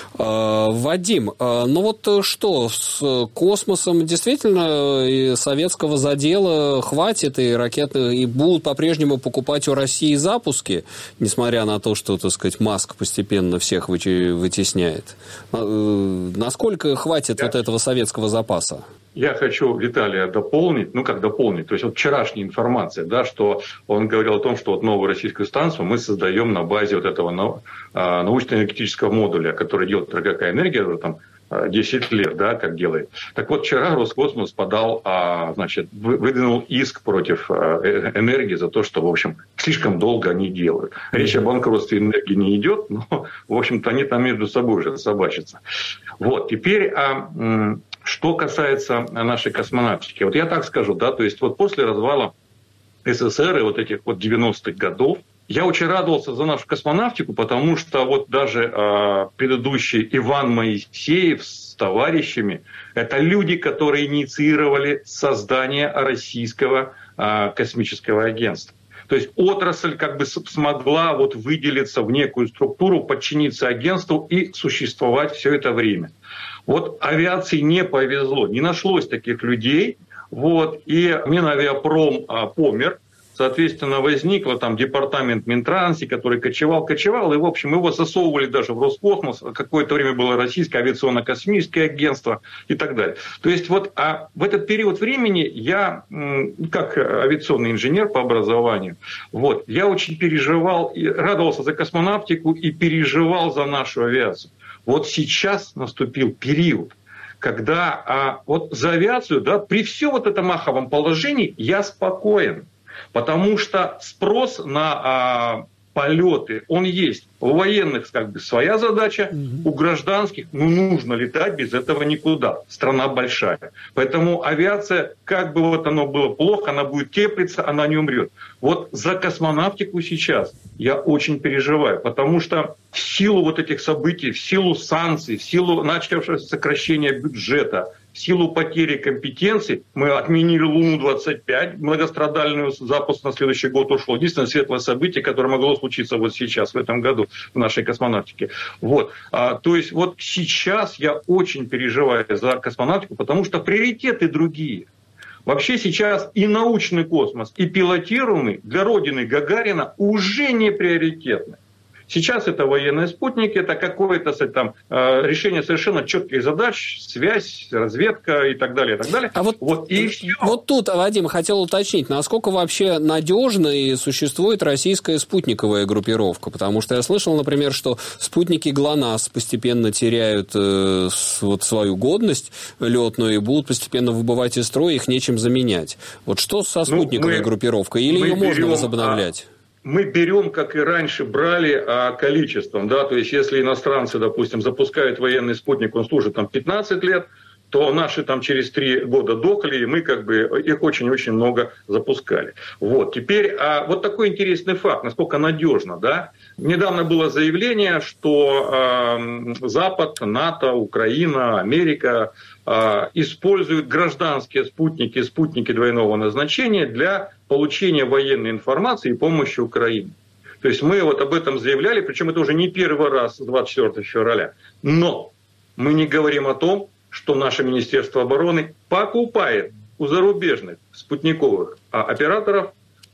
Вадим, что с космосом действительно и советского задела хватит, и ракеты и будут по-прежнему покупать у России запуски, несмотря на то, что, так сказать, Маск постепенно всех вытесняет? Насколько хватит вот этого советского запаса? Я хочу Виталия дополнить, то есть вот вчерашняя информация, да, что он говорил о том, что вот новую российскую станцию мы создаем на базе вот этого научно-энергетического модуля, который делает РГК «Энергия» уже там 10 лет, да, как делает. Так вот, вчера Роскосмос выдвинул иск против энергии за то, что, в общем, слишком долго они делают. Речь о банкротстве энергии не идет, но, в общем-то, они там между собой уже собачатся. Вот, теперь что касается нашей космонавтики. Вот я так скажу, да, то есть вот после развала СССР и вот этих вот 90-х годов, я очень радовался за нашу космонавтику, потому что вот даже предыдущий Иван Моисеев с товарищами – это люди, которые инициировали создание российского космического агентства. То есть отрасль как бы смогла вот выделиться в некую структуру, подчиниться агентству и существовать все это время. Вот авиации не повезло, не нашлось таких людей, вот, и Минавиапром помер. Соответственно, возник там департамент Минтранси, который кочевал, и, в общем, его засовывали даже в Роскосмос. Какое-то время было Российское авиационно-космическое агентство и так далее. То есть, вот в этот период времени я, как авиационный инженер по образованию, вот, я очень переживал, и радовался за космонавтику и переживал за нашу авиацию. Вот сейчас наступил период, когда вот за авиацию, да, при всем вот этом аховом положении я спокоен. Потому что спрос на полеты, он есть. У военных как бы своя задача, у гражданских нужно летать, без этого никуда. Страна большая. Поэтому авиация, как бы вот оно было плохо, она будет теплиться, она не умрет. Вот за космонавтику сейчас я очень переживаю, потому что в силу вот этих событий, в силу санкций, в силу начавшегося сокращения бюджета, в силу потери компетенций мы отменили Луну-25, многострадальный запуск на следующий год ушел. Единственное светлое событие, которое могло случиться вот сейчас, в этом году, в нашей космонавтике. Вот. То есть вот сейчас я очень переживаю за космонавтику, потому что приоритеты другие. Вообще сейчас и научный космос, и пилотируемый для Родины Гагарина уже не приоритетны. Сейчас это военные спутники, это какое-то там решение совершенно четких задач, связь, разведка и так далее, и так далее. Вот тут, Вадим, хотел уточнить, насколько вообще надежно и существует российская спутниковая группировка? Потому что я слышал, например, что спутники ГЛОНАСС постепенно теряют вот свою годность летную и будут постепенно выбывать из строя, их нечем заменять. Вот что со спутниковой группировкой? Или ее можно возобновлять? Мы берем, как и раньше брали, количеством. Да? То есть, если иностранцы, допустим, запускают военный спутник, он служит там 15 лет, то наши там через 3 года дохли, и мы как бы их очень-очень много запускали. Вот. Теперь вот такой интересный факт, насколько надежно, да? Недавно было заявление, что Запад, НАТО, Украина, Америка используют гражданские спутники двойного назначения для получения военной информации и помощи Украине. То есть мы вот об этом заявляли, причем это уже не первый раз с 24 февраля. Но мы не говорим о том, что наше Министерство обороны покупает у зарубежных спутниковых операторов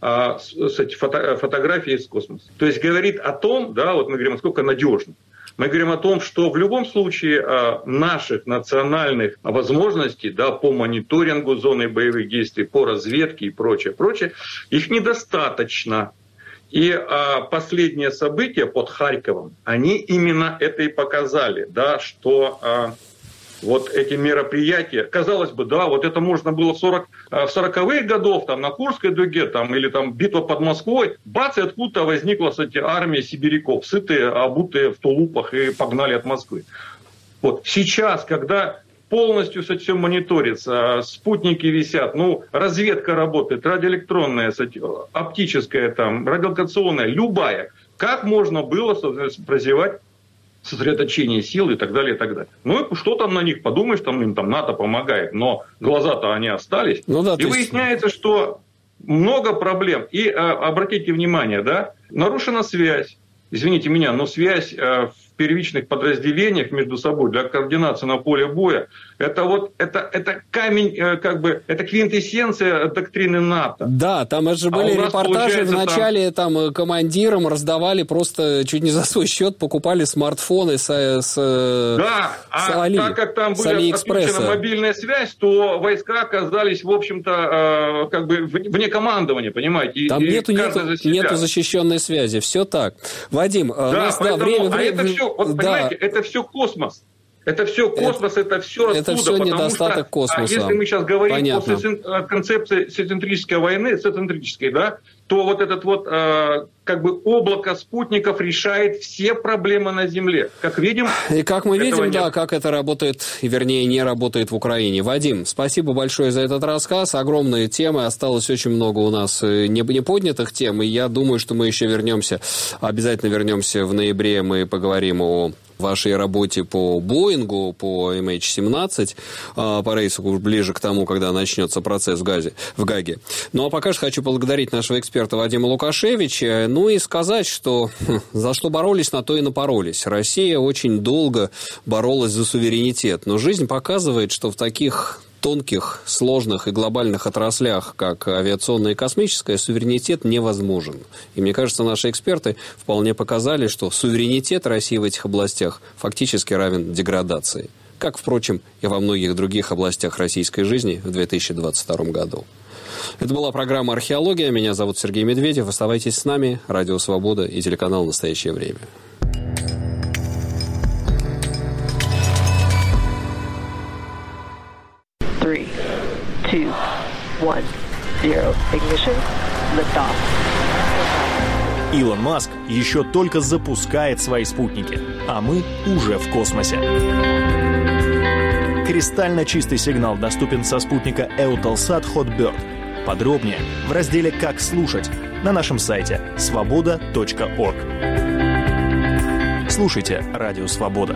фотографии из космоса. То есть говорит о том, да, вот мы говорим, насколько надежно. Мы говорим о том, что в любом случае наших национальных возможностей, да, по мониторингу зоны боевых действий, по разведке и прочее, их недостаточно. И последние события под Харьковом, они именно это и показали, да, что вот эти мероприятия, казалось бы, да, вот это можно было в 40-х годов, там, на Курской дуге, там, или там битва под Москвой, бац, и откуда-то возникла, кстати, армия сибиряков, сытые, обутые в тулупах, и погнали от Москвы. Вот сейчас, когда полностью все мониторится, спутники висят, разведка работает, радиоэлектронная, оптическая, там, радиолокационная, любая, как можно было прозевать сосредоточение сил и так далее, и так далее. И что там на них, подумаешь, им там НАТО помогает, но глаза-то они остались. И выясняется, что много проблем. И обратите внимание, да, нарушена связь, извините меня, но связь в первичных подразделениях между собой для координации на поле боя, это камень, как бы, это квинтэссенция доктрины НАТО. Да, там же были репортажи, вначале там командирам раздавали просто чуть не за свой счет, покупали смартфоны с Али, так как там была отключена мобильная связь, то войска оказались, в общем-то, как бы вне командования, понимаете? Там нету защищенной связи, все так. Вадим, у нас время... Понимаете, это все космос. Это все космос, это все оттуда. Это все недостаток космоса. Если мы сейчас говорим о концепции сецентрической войны, да, то вот этот как бы облако спутников решает все проблемы на Земле. Как видим... И как мы видим, да, как это работает, вернее, не работает в Украине. Вадим, спасибо большое за этот рассказ. Огромные темы. Осталось очень много у нас не поднятых тем. И я думаю, что мы еще обязательно вернемся в ноябре. Мы поговорим о вашей работе по Боингу, по MH17, по рейсу ближе к тому, когда начнется процесс в Гаге. Ну, а пока что хочу поблагодарить нашего эксперта Вадима Лукашевича, и сказать, что за что боролись, на то и напоролись. Россия очень долго боролась за суверенитет, но жизнь показывает, что в таких тонких, сложных и глобальных отраслях, как авиационная и космическая, суверенитет невозможен. И мне кажется, наши эксперты вполне показали, что суверенитет России в этих областях фактически равен деградации. Как, впрочем, и во многих других областях российской жизни в 2022 году. Это была программа «Археология». Меня зовут Сергей Медведев. Оставайтесь с нами. Радио «Свобода» и телеканал «Настоящее время». Илон Маск еще только запускает свои спутники, а мы уже в космосе. Кристально чистый сигнал доступен со спутника Eutelsat Hotbird. Подробнее в разделе «Как слушать» на нашем сайте svoboda.org. Слушайте «Радио Свобода».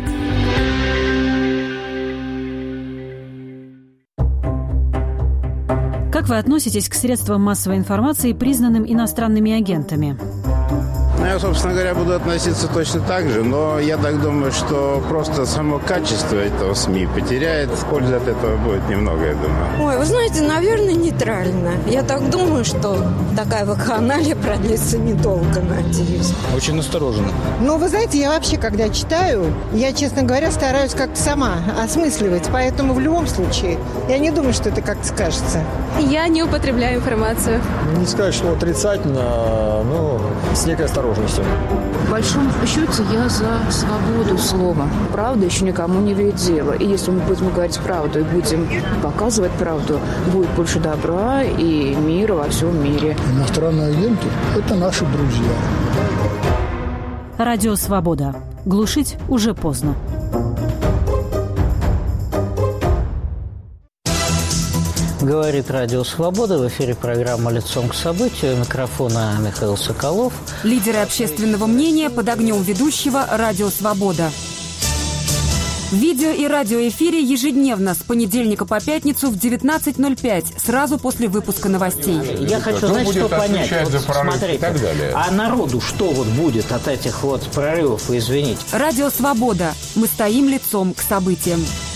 Как вы относитесь к средствам массовой информации, признанным иностранными агентами? Я, собственно говоря, буду относиться точно так же, но я так думаю, что просто само качество этого СМИ потеряет. Пользы от этого будет немного, я думаю. Ой, вы знаете, наверное, нейтрально. Я так думаю, что такая вакханалия продлится недолго, надеюсь. Очень настороженно. Ну, вы знаете, я вообще, когда читаю, я, честно говоря, стараюсь как-то сама осмысливать. Поэтому в любом случае, я не думаю, что это как-то скажется. Я не употребляю информацию. Не сказать, что отрицательно, но с некой осторожностью. В большом счете я за свободу слова. Правда еще никому не вредила. И если мы будем говорить правду и будем показывать правду, будет больше добра и мира во всем мире. Иностранные агенты – это наши друзья. Радио «Свобода». Глушить уже поздно. Говорит Радио Свобода. В эфире программа «Лицом к событию». У микрофона Михаил Соколов. Лидеры общественного мнения под огнем ведущего «Радио Свобода». В видео- и радиоэфире ежедневно с понедельника по пятницу в 19:05, сразу после выпуска новостей. Я хочу, знаете, что понять. Вот, смотрите, и так далее. А народу что вот будет от этих вот прорывов, извините? Радио Свобода. Мы стоим лицом к событиям.